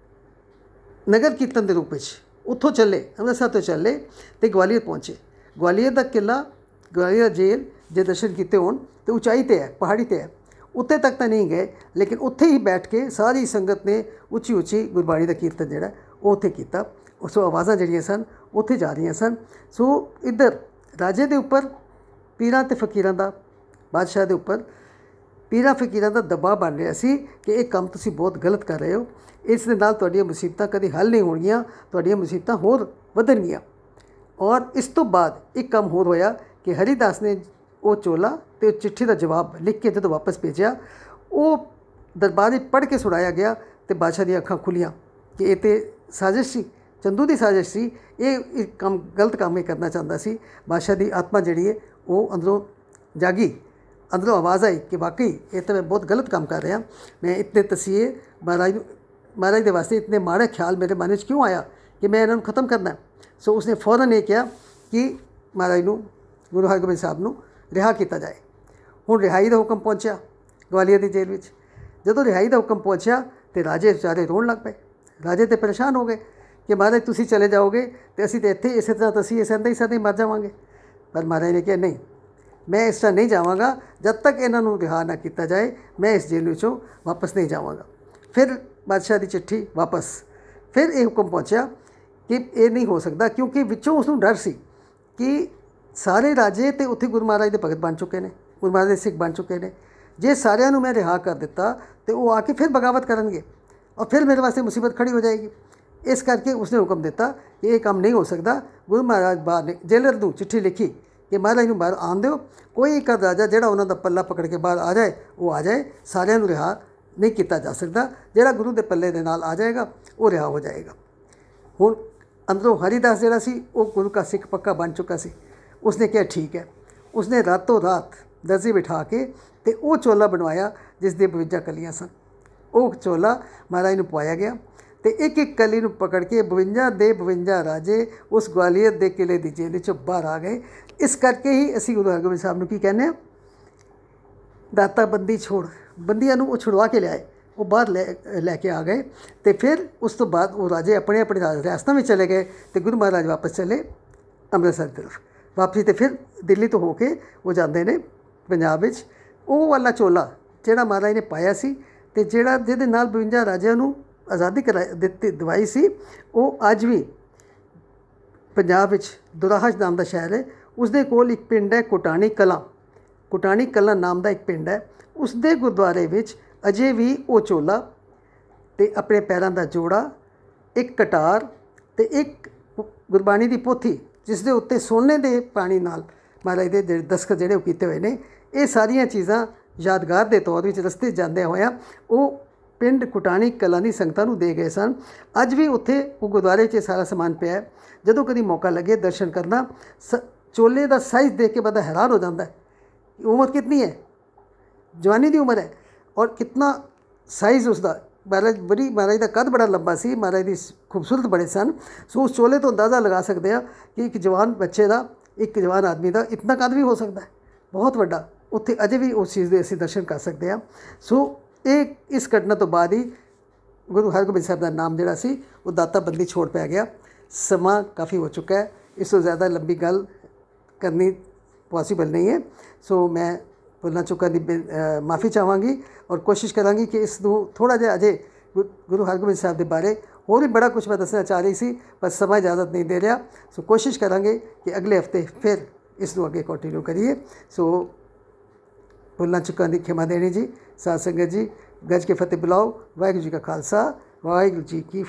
ਨਗਰ ਕੀਰਤਨ ਦੇ ਰੂਪ ਵਿੱਚ ਉੱਥੋਂ ਚੱਲੇ, ਅੰਮ੍ਰਿਤਸਰ ਤੋਂ ਚੱਲੇ ਅਤੇ ਗਵਾਲੀਅਰ ਪਹੁੰਚੇ। ਗਵਾਲੀਅਰ ਦਾ ਕਿਲ੍ਹਾ, ਗਵਾਲੀਅਰ ਜੇਲ੍ਹ ਜੇ ਦਰਸ਼ਨ ਕੀਤੇ ਹੋਣ ਤਾਂ ਉਚਾਈ 'ਤੇ ਹੈ, ਪਹਾੜੀ 'ਤੇ ਹੈ। ਉੱਤੇ ਤੱਕ ਤਾਂ ਨਹੀਂ ਗਏ ਲੇਕਿਨ ਉੱਥੇ ਹੀ ਬੈਠ ਕੇ ਸਾਰੀ ਸੰਗਤ ਨੇ ਉੱਚੀ ਗੁਰਬਾਣੀ ਦਾ ਕੀਰਤਨ ਜਿਹੜਾ ਉਹ ਉੱਥੇ ਕੀਤਾ। ਸੋ ਆਵਾਜ਼ਾਂ ਜਿਹੜੀਆਂ ਸਨ ਉੱਥੇ ਜਾ ਰਹੀਆਂ ਸਨ। ਸੋ ਇੱਧਰ ਰਾਜੇ ਦੇ ਉੱਪਰ ਪੀਰਾਂ ਅਤੇ ਫਕੀਰਾਂ ਦਾ, ਬਾਦਸ਼ਾਹ ਦੇ ਉੱਪਰ ਪੀਰਾਂ ਫਕੀਰਾਂ ਦਾ ਦਬਾਅ ਬਣ ਰਿਹਾ ਸੀ ਕਿ ਇਹ ਕੰਮ ਤੁਸੀਂ ਬਹੁਤ ਗਲਤ ਕਰ ਰਹੇ ਹੋ, ਇਸ ਦੇ ਨਾਲ ਤੁਹਾਡੀਆਂ ਮੁਸੀਬਤਾਂ ਕਦੇ ਹੱਲ ਨਹੀਂ ਹੋਣਗੀਆਂ, ਤੁਹਾਡੀਆਂ ਮੁਸੀਬਤਾਂ ਹੋਰ ਵਧਣਗੀਆਂ। ਔਰ ਇਸ ਤੋਂ ਬਾਅਦ ਇੱਕ ਕੰਮ ਹੋਰ ਹੋਇਆ ਕਿ ਹਰੀਦਾਸ ਨੇ ਉਹ ਚੋਲਾ ਅਤੇ ਉਹ ਚਿੱਠੀ ਦਾ ਜਵਾਬ ਲਿਖ ਕੇ ਜਦੋਂ ਵਾਪਸ ਭੇਜਿਆ, ਉਹ ਦਰਬਾਰ ਵਿੱਚ ਪੜ੍ਹ ਕੇ ਸੁਣਾਇਆ ਗਿਆ ਅਤੇ ਬਾਦਸ਼ਾਹ ਦੀਆਂ ਅੱਖਾਂ ਖੁੱਲੀਆਂ ਕਿ ਇਹ ਤਾਂ ਸਾਜ਼ਿਸ਼ ਸੀ, ਚੰਦੂ ਦੀ ਸਾਜ਼ਿਸ਼ ਸੀ। ਇਹ ਕੰਮ ਗਲਤ ਕੰਮ ਇਹ ਕਰਨਾ ਚਾਹੁੰਦਾ ਸੀ। ਬਾਦਸ਼ਾਹ ਦੀ ਆਤਮਾ ਜਿਹੜੀ ਹੈ ਉਹ ਅੰਦਰੋਂ ਜਾਗੀ, ਅੰਦਰੋਂ ਆਵਾਜ਼ ਆਈ ਕਿ ਵਾਕਈ ਇਹ ਤਾਂ ਮੈਂ ਬਹੁਤ ਗਲਤ ਕੰਮ ਕਰ ਰਿਹਾ। ਮੈਂ ਇਤਨੇ ਤਸੀਹੇ ਮਹਾਰਾਜ ਦੇ ਵਾਸਤੇ ਇਤਨੇ ਮਾੜੇ ਖਿਆਲ ਮੇਰੇ ਮਨ ਵਿੱਚ ਕਿਉਂ ਆਇਆ ਕਿ ਮੈਂ ਇਹਨਾਂ ਨੂੰ ਖ਼ਤਮ ਕਰਨਾ। ਸੋ ਉਸਨੇ ਫੌਰਨ ਇਹ ਕਿਹਾ ਕਿ ਮਹਾਰਾਜ ਨੂੰ, ਗੁਰੂ ਹਰਗੋਬਿੰਦ ਸਾਹਿਬ ਨੂੰ ਰਿਹਾ ਕੀਤਾ ਜਾਏ। ਹੁਣ ਰਿਹਾਈ ਦਾ ਹੁਕਮ ਪਹੁੰਚਿਆ ਗਵਾਲੀਅਰ ਦੀ ਜੇਲ੍ਹ ਵਿੱਚ। ਜਦੋਂ ਰਿਹਾਈ ਦਾ ਹੁਕਮ ਪਹੁੰਚਿਆ ਤਾਂ ਰਾਜੇ ਵਿਚਾਰੇ ਰੋਣ ਲੱਗ ਪਏ। ਰਾਜੇ ਤਾਂ ਪਰੇਸ਼ਾਨ ਹੋ ਗਏ ਕਿ ਮਹਾਰਾਜ ਤੁਸੀਂ ਚਲੇ ਜਾਓਗੇ ਅਤੇ ਅਸੀਂ ਤਾਂ ਇੱਥੇ ਇਸੇ ਤਰ੍ਹਾਂ ਅਸੀਂ ਸਦਾ ਹੀ ਮਰ ਜਾਵਾਂਗੇ। ਪਰ ਮਹਾਰਾਜ ਨੇ ਕਿਹਾ ਨਹੀਂ, ਮੈਂ ਇਸ ਤਰ੍ਹਾਂ ਨਹੀਂ ਜਾਵਾਂਗਾ, ਜਦ ਤੱਕ ਇਹਨਾਂ ਨੂੰ ਰਿਹਾ ਨਾ ਕੀਤਾ ਜਾਏ ਮੈਂ ਇਸ ਜੇਲ੍ਹ ਵਿੱਚੋਂ ਵਾਪਸ ਨਹੀਂ ਜਾਵਾਂਗਾ। ਫਿਰ ਬਾਦਸ਼ਾਹ ਦੀ ਚਿੱਠੀ ਵਾਪਸ, ਫਿਰ ਇਹ ਹੁਕਮ ਪਹੁੰਚਿਆ ਕਿ ਇਹ ਨਹੀਂ ਹੋ ਸਕਦਾ, ਕਿਉਂਕਿ ਵਿੱਚੋਂ ਉਸ ਨੂੰ ਡਰ ਸੀ ਕਿ ਸਾਰੇ ਰਾਜੇ ਤਾਂ ਉੱਥੇ ਗੁਰੂ ਮਹਾਰਾਜ ਦੇ ਭਗਤ ਬਣ ਚੁੱਕੇ ਨੇ, ਗੁਰੂ ਮਹਾਰਾਜ ਦੇ ਸਿੱਖ ਬਣ ਚੁੱਕੇ ਨੇ। ਜੇ ਸਾਰਿਆਂ ਨੂੰ ਮੈਂ ਰਿਹਾ ਕਰ ਦਿੱਤਾ ਤਾਂ ਉਹ ਆ ਕੇ ਫਿਰ ਬਗਾਵਤ ਕਰਨਗੇ ਔਰ ਫਿਰ ਮੇਰੇ ਵਾਸਤੇ ਮੁਸੀਬਤ ਖੜੀ ਹੋ ਜਾਏਗੀ। ਇਸ ਕਰਕੇ ਉਸਨੇ ਹੁਕਮ ਦਿੱਤਾ ਕਿ ਇਹ ਕੰਮ ਨਹੀਂ ਹੋ ਸਕਦਾ। ਗੁਰੂ ਮਹਾਰਾਜ ਬਾਹਰ ਨੇ ਜੇਲਰ ਨੂੰ ਚਿੱਠੀ ਲਿਖੀ ਕਿ ਮਹਾਰਾਜ ਨੂੰ ਬਾਹਰ ਆਉਣ ਦਿਓ, ਕੋਈ ਇੱਕ ਰਾਜਾ ਜਿਹੜਾ ਉਹਨਾਂ ਦਾ ਪੱਲਾ ਪਕੜ ਕੇ ਬਾਹਰ ਆ ਜਾਏ ਉਹ ਆ ਜਾਏ, ਸਾਰਿਆਂ ਨੂੰ ਰਿਹਾ ਨਹੀਂ ਕੀਤਾ ਜਾ ਸਕਦਾ। ਜਿਹੜਾ ਗੁਰੂ ਦੇ ਪੱਲੇ ਦੇ ਨਾਲ ਆ ਜਾਏਗਾ ਉਹ ਰਿਹਾ ਹੋ ਜਾਏਗਾ। ਹੁਣ ਅੰਦਰੋਂ ਹਰੀਦਾਸ ਜਿਹੜਾ ਸੀ ਉਹ ਗੁਰੂ ਦਾ ਸਿੱਖ ਪੱਕਾ ਬਣ ਚੁੱਕਾ ਸੀ। ਉਸਨੇ ਕਿਹਾ ਠੀਕ ਹੈ। ਉਸਨੇ ਰਾਤੋਂ ਰਾਤ ਦਰਜੀ ਬਿਠਾ ਕੇ ਅਤੇ ਉਹ ਚੋਲਾ ਬਣਵਾਇਆ ਜਿਸ ਦੇ 52 ਕਲੀਆਂ ਸਨ। ਉਹ ਚੋਲਾ ਮਹਾਰਾਜ ਨੂੰ ਪਵਾਇਆ ਗਿਆ ਅਤੇ ਇੱਕ ਕਲੀ ਨੂੰ ਪਕੜ ਕੇ 52 ਦੇ 52 ਰਾਜੇ ਉਸ ਗਵਾਲੀਅਰ ਦੇ ਕਿਲ੍ਹੇ ਦੀ ਜੇਲ੍ਹ 'ਚੋਂ ਬਾਹਰ ਆ ਗਏ। ਇਸ ਕਰਕੇ ਹੀ ਅਸੀਂ ਗੁਰੂ ਹਰਗੋਬਿੰਦ ਸਾਹਿਬ ਨੂੰ ਕੀ ਕਹਿੰਦੇ ਹਾਂ, ਦਾਤਾ ਬੰਦੀ ਛੋੜ, ਬੰਦੀਆਂ ਨੂੰ ਉਹ ਛੁਡਵਾ ਕੇ ਲਿਆਏ, ਉਹ ਬਾਹਰ ਲੈ ਕੇ ਆ ਗਏ। ਅਤੇ ਫਿਰ ਉਸ ਤੋਂ ਬਾਅਦ ਉਹ ਰਾਜੇ ਆਪਣੇ ਰਿਆਸਤਾਂ ਵਿੱਚ ਚਲੇ ਗਏ ਅਤੇ ਗੁਰੂ ਮਹਾਰਾਜ ਵਾਪਸ ਚਲੇ ਅੰਮ੍ਰਿਤਸਰ ਤਰਫ। ਵਾਪਸੀ ਅਤੇ ਫਿਰ ਦਿੱਲੀ ਤੋਂ ਹੋ ਕੇ ਉਹ ਜਾਂਦੇ ਨੇ ਪੰਜਾਬ ਵਿੱਚ। ਉਹ ਵਾਲਾ ਚੋਲਾ ਜਿਹੜਾ ਮਹਾਰਾਜ ਨੇ ਪਾਇਆ ਸੀ ਅਤੇ ਜਿਹਦੇ ਨਾਲ 52 ਰਾਜਿਆਂ ਨੂੰ ਆਜ਼ਾਦੀ ਦਿਵਾਈ ਸੀ, ਉਹ ਅੱਜ ਵੀ ਪੰਜਾਬ ਵਿੱਚ ਦੁਰਾਹਾ ਨਾਮ ਦਾ ਸ਼ਹਿਰ ਹੈ, ਉਸਦੇ ਕੋਲ ਇੱਕ ਪਿੰਡ ਹੈ ਕੁਟਾਣੀ ਕਲਾਂ ਨਾਮ ਦਾ ਇੱਕ ਪਿੰਡ ਹੈ। ਉਸਦੇ ਗੁਰਦੁਆਰੇ ਵਿੱਚ ਅਜੇ ਵੀ ਉਹ ਚੋਲਾ ਅਤੇ ਆਪਣੇ ਪੈਰਾਂ ਦਾ ਜੋੜਾ, ਇੱਕ ਕਟਾਰ ਅਤੇ ਇੱਕ ਗੁਰਬਾਣੀ ਦੀ ਪੋਥੀ ਜਿਸ ਦੇ ਉੱਤੇ ਸੋਨੇ ਦੇ ਪਾਣੀ ਨਾਲ ਮਹਾਰਾਜ ਦੇ ਦਸਤਖਤ ਜਿਹੜੇ ਉਹ ਕੀਤੇ ਹੋਏ ਨੇ, ਇਹ ਸਾਰੀਆਂ ਚੀਜ਼ਾਂ ਯਾਦਗਾਰ ਦੇ ਤੌਰ ਵਿੱਚ ਰਸਤੇ ਜਾਂਦਿਆਂ ਹੋਇਆਂ ਉਹ ਪਿੰਡ ਕੁਟਾਣੀ ਕਲਾਂ ਦੀ ਸੰਗਤਾਂ ਨੂੰ ਦੇ ਗਏ ਸਨ। ਅੱਜ ਵੀ ਉੱਥੇ ਉਹ ਗੁਰਦੁਆਰੇ 'ਚ ਸਾਰਾ ਸਮਾਨ ਪਿਆ। ਜਦੋਂ ਕਦੀ ਮੌਕਾ ਲੱਗੇ ਦਰਸ਼ਨ ਕਰਨਾ। ਚੋਲੇ ਦਾ ਸਾਈਜ਼ ਦੇਖ ਕੇ ਬੰਦਾ ਹੈਰਾਨ ਹੋ ਜਾਂਦਾ ਹੈ। ਉਮਰ ਕਿਤਨੀ ਹੈ, ਜਵਾਨੀ ਦੀ ਉਮਰ ਹੈ ਔਰ ਕਿਤਨਾ ਸਾਈਜ਼ ਉਸਦਾ। ਮਹਾਰਾਜ ਦਾ ਕੱਦ ਬੜਾ ਲੰਬਾ ਸੀ, ਮਹਾਰਾਜ ਦੀ ਖੂਬਸੂਰਤ ਬੜੇ ਸਨ। ਸੋ ਉਸ ਚੋਲੇ ਤੋਂ ਅੰਦਾਜ਼ਾ ਲਗਾ ਸਕਦੇ ਹਾਂ ਕਿ ਇੱਕ ਜਵਾਨ ਬੱਚੇ ਦਾ, ਇੱਕ ਜਵਾਨ ਆਦਮੀ ਦਾ ਇਤਨਾ ਕੱਦ ਵੀ ਹੋ ਸਕਦਾ ਹੈ, ਬਹੁਤ ਵੱਡਾ। ਉੱਥੇ ਅਜੇ ਵੀ ਉਸ ਚੀਜ਼ ਦੇ ਅਸੀਂ ਦਰਸ਼ਨ ਕਰ ਸਕਦੇ ਹਾਂ। ਸੋ ਇਸ ਘਟਨਾ ਤੋਂ ਬਾਅਦ ਹੀ ਗੁਰੂ ਹਰਗੋਬਿੰਦ ਸਾਹਿਬ ਦਾ ਨਾਮ ਜਿਹੜਾ ਸੀ ਉਹ ਦਾਤਾ ਬੰਦੀ ਛੋੜ ਪੈ ਗਿਆ। ਸਮਾਂ ਕਾਫੀ ਹੋ ਚੁੱਕਾ ਹੈ, ਇਸ ਤੋਂ ਜ਼ਿਆਦਾ ਲੰਬੀ ਗੱਲ ਕਰਨੀ ਪੋਸੀਬਲ ਨਹੀਂ ਹੈ। ਸੋ ਮੈਂ ਭੁੱਲਾਂ ਚੁੱਕਾਂ ਦੀ ਮਾਫੀ ਚਾਹਾਂਗੀ ਔਰ ਕੋਸ਼ਿਸ਼ ਕਰਾਂਗੀ ਕਿ ਇਸ ਨੂੰ ਥੋੜ੍ਹਾ ਜਿਹਾ ਅਜੇ ਗੁਰੂ ਹਰਗੋਬਿੰਦ ਸਾਹਿਬ ਦੇ ਬਾਰੇ ਹੋਰ ਵੀ ਬੜਾ ਕੁਝ ਮੈਂ ਦੱਸਣਾ ਚਾਹ ਰਹੀ ਸੀ, ਪਰ ਸਮਾਂ ਇਜਾਜ਼ਤ ਨਹੀਂ ਦੇ ਰਿਹਾ। ਸੋ ਕੋਸ਼ਿਸ਼ ਕਰਾਂਗੇ ਕਿ ਅਗਲੇ ਹਫ਼ਤੇ ਫਿਰ ਇਸ ਨੂੰ ਅੱਗੇ ਕੰਟੀਨਿਊ ਕਰੀਏ। ਸੋ ਭੁੱਲਾਂ ਚੁੱਕਾਂ ਦੀ ਖਿਮਾ ਦੇਣੀ ਜੀ। ਸਾਧ ਸੰਗਤ ਜੀ, ਗੱਜ ਕੇ ਫਤਿਹ ਬੁਲਾਓ। ਵਾਹਿਗੁਰੂ ਜੀ ਕਾ ਖਾਲਸਾ, ਵਾਹਿਗੁਰੂ ਜੀ ਕੀ